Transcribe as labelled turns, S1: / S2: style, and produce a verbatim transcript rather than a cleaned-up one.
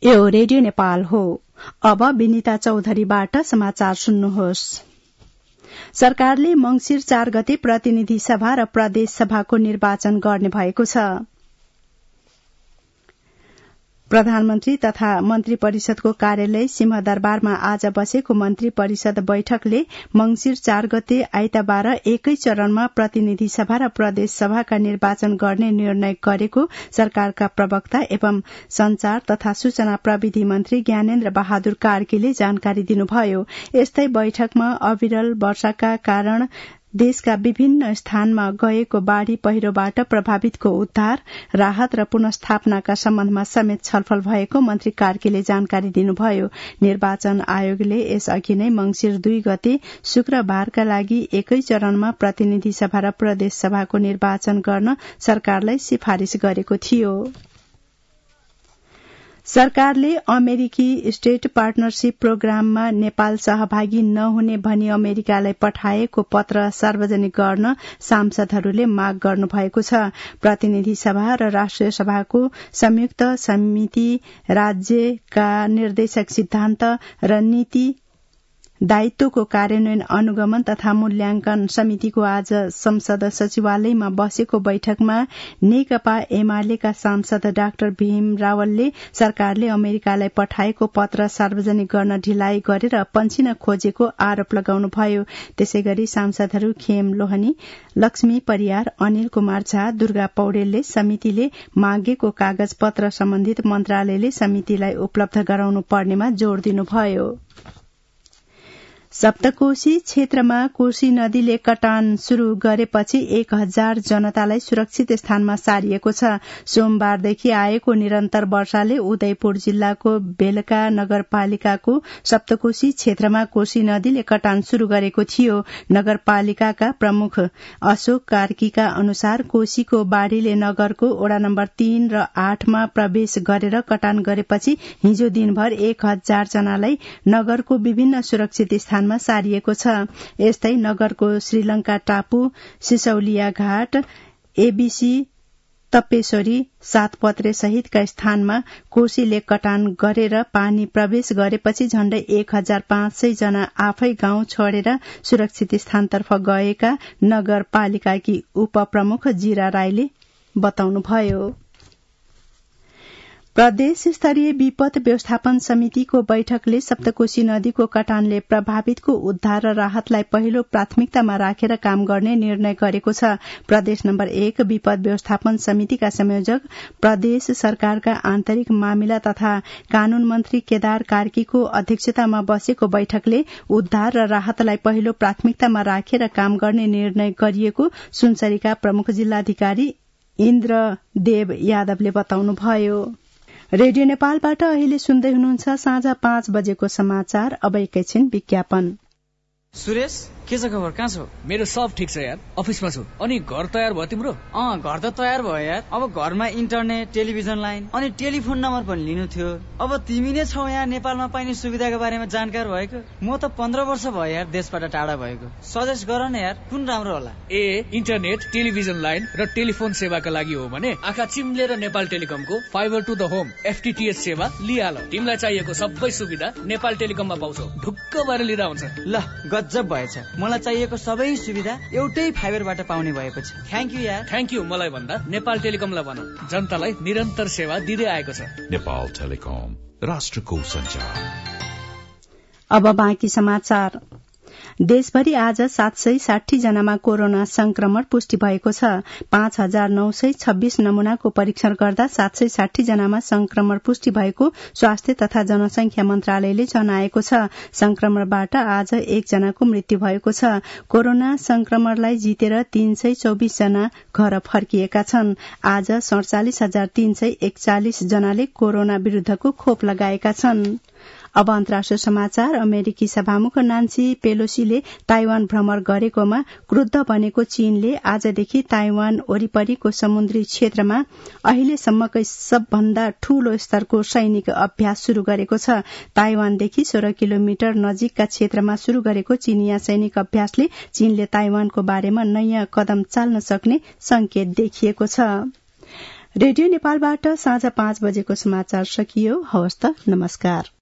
S1: यो रेडियो नेपाल हो। अब विनिता चौधरीबाट समाचार सुन्नुहोस्। सरकारले मंगिर चार गते प्रतिनिधि सभा र प्रदेश सभाको निर्वाचन गर्ने भएको छ। प्रधानमन्त्री तथा मन्त्री परिषदको कार्यालय सिंहदरबारमा आज बसेको मन्त्री परिषद बैठकले मंगिर चार गते आइतबार एकै चरणमा प्रतिनिधि सभा र प्रदेश सभाका निर्वाचन गर्ने निर्णय गरेको सरकारका प्रवक्ता एवं संचार तथा सूचना प्रविधि मन्त्री ज्ञानेन्द्र बहादुर कार्कीले जानकारी दिनुभयो। यस्तै बैठकमा अविरल वर्षाका कारण देशका विभिन्न स्थानमा गएको बाढ़ी पहिरोबाट प्रभावितको उद्धार, राहत र पुनस्थापनाका सम्बन्धमा समेत छलफल भएको मन्त्री कार्कीले जानकारी दिनुभयो। निर्वाचन आयोगले यसअघि नै मंगिर दुई गते शुक्रबारका लागि एकै चरणमा प्रतिनिधि सभा र प्रदेश सभाको निर्वाचन गर्न सरकारलाई सिफारिश गरेको थियो। सरकारले अमेरिकी स्टेट पार्टनरशिप प्रोग्राममा नेपाल सहभागी नहुने भनी अमेरिकालाई पठाएको पत्र सार्वजनिक गर्न सांसदहरूले माग गर्नुभएको छ। प्रतिनिधि सभा र राष्ट्रिय सभाको संयुक्त समिति राज्यका निर्देशक सिद्धान्त र नीति दायित्वको कार्यान्वयन अनुगमन तथा मूल्याङ्कन समितिको आज संसद सचिवालयमा बसेको बैठकमा नेकपा एमालेका सांसद डाक्टर भीम रावलले सरकारले अमेरिकालाई पठाएको पत्र सार्वजनिक गर्न ढिलाइ गरेर पन्छिन खोजेको आरोप लगाउनुभयो। त्यसैगरी सांसदहरू खेम लोहनी, लक्ष्मी परियार, अनिल कुमार झा, दुर्गा पौडेलले समितिले मागेको कागज पत्र सम्बन्धित मन्त्रालयले समितिलाई उपलब्ध गराउनु पर्नेमा जोड़ दिनुभयो। सप्तकोशी क्षेत्रमा कोशी नदीले कटान शुरू गरेपछि एक हजार जनतालाई सुरक्षित स्थानमा सारिएको छ। सोमबारदेखि आएको निरन्तर वर्षाले उदयपुर जिल्लाको बेलका नगरपालिकाको सप्तकोशी क्षेत्रमा कोशी नदीले कटान शुरू गरेको थियो। नगरपालिकाका प्रमुख अशोक कार्कीका अनुसार कोशीको बाढ़ीले नगरको वडा नम्बर तीन र आठमा प्रवेश गरेर कटान गरेपछि हिजो दिनभर एक हजार जनालाई नगरको विभिन्न सुरक्षित स्थान सारिएको छ। यस्तै नगरको श्रीलंका टापु, सिसौलिया घाट, एबीसी, तप्पेश्वरी, सातपत्रे सहितका स्थानमा कोशीले कटान गरेर पानी प्रवेश गरेपछि झण्डै एक हजार पाँच सय जना आफै गाउँ छोडेर सुरक्षित स्थानतर्फ गएका नगरपालिकाकी उपप्रमुख जीरा राईले बताउनुभयो। प्रदेश स्तरीय विपद व्यवस्थापन समितिको बैठकले सप्तकोशी नदीको कटानले प्रभावितको उद्धार र राहतलाई पहिलो प्राथमिकतामा राखेर काम गर्ने निर्णय गरेको छ। प्रदेश नम्बर एक विपद व्यवस्थापन समितिका संयोजक प्रदेश सरकारका आन्तरिक मामिला तथा कानून मन्त्री केदार कार्कीको अध्यक्षतामा बसेको बैठकले उद्धार र राहतलाई पहिलो प्राथमिकतामा राखेर काम गर्ने निर्णय गरिएको सुनसरीका प्रमुख जिल्लाधिकारी इन्द्रदेव यादवले बताउनुभयो। रेडियो नेपालबाट अहिले सुन्दै हुनुहुन्छ साँझ पाँच बजेको समाचार। अब एकैछिन विज्ञापन।
S2: सुरेश, के छ खबर? कहाँ छौ?
S3: मेरो सब ठिक छ यार, अफिसमा छु। अनि घर तयार भयो तिम्रो?
S2: अँ, घर त तयार भयो यार। अब घरमा इन्टरनेट, टेलिभिजन लाइन अनि टेलिफोन नम्बर पनि लिनु थियो। अब तिमी नै छौ यहाँ नेपालमा पाइने सुविधाको बारेमा जानकार भएको। म त पन्ध्र वर्ष भयो यार देशबाट टाढा भएको। सजेस्ट गर न यार, कुन राम्रो होला?
S3: ए इन्टरनेट, टेलिभिजन लाइन र टेलिफोन सेवाका लागि हो भने आँखा चिम्लेर नेपाल टेलिकमको fibre to the home FTTH सेवा लिहाल। तिमीलाई चाहिएको सबै सुविधा नेपाल टेलिकममा पाउँछौ। ढुक्क भएर लिँदा हुन्छ।
S2: ल, गजब भएछ। मलाई चाहिएको सबै सुविधा एउटै फाइबरबाट पाउने भएपछि थ्याङ्क यू यार।
S3: थ्याङ्क यू मलाई भन्दा नेपाल टेलिकमलाई भन, जनतालाई निरन्तर सेवा दिँदै आएको छ।
S4: नेपाल टेलिकम, राष्ट्रको सञ्चार।
S1: अब बाँकी समाचार। देशभरि आज सात सय साठी जनामा कोरोना संक्रमण पुष्टि भएको छ। पाँच हजार नौ सय छब्बीस नमूनाको परीक्षण गर्दा सात सय साठी जनामा संक्रमण पुष्टि भएको स्वास्थ्य तथा जनसंख्या मन्त्रालयले जनाएको छ। संक्रमणबाट आज एकजनाको मृत्यु भएको छ। कोरोना संक्रमणलाई जितेर तीन सय चौबिस जना घर फर्किएका छन्। आज सड़चालिस हजार तीन सय एकचालिस जनाले कोरोना विरूद्धको खोप लगाएका छन्। अब अन्तर्राष्ट्रिय समाचार। अमेरिकी सभामुख नान्सी पेलोसीले ताइवान भ्रमण गरेकोमा क्रुद्ध बनेको चीनले आजदेखि ताइवान वरिपरिको समुद्री क्षेत्रमा अहिलेसम्मकै सबभन्दा ठूलो स्तरको सैनिक अभ्यास शुरू गरेको छ। ताइवानदेखि सोह्र किलोमिटर नजिकका क्षेत्रमा शुरू गरेको चीनिया सैनिक अभ्यासले चीनले ताइवानको बारेमा नयाँ कदम चाल्न सक्ने संकेत देखिएको छ। रेडियो नेपालबाट साँझ पाँच बजेको समाचार सकियो। हवस् त, नमस्कार।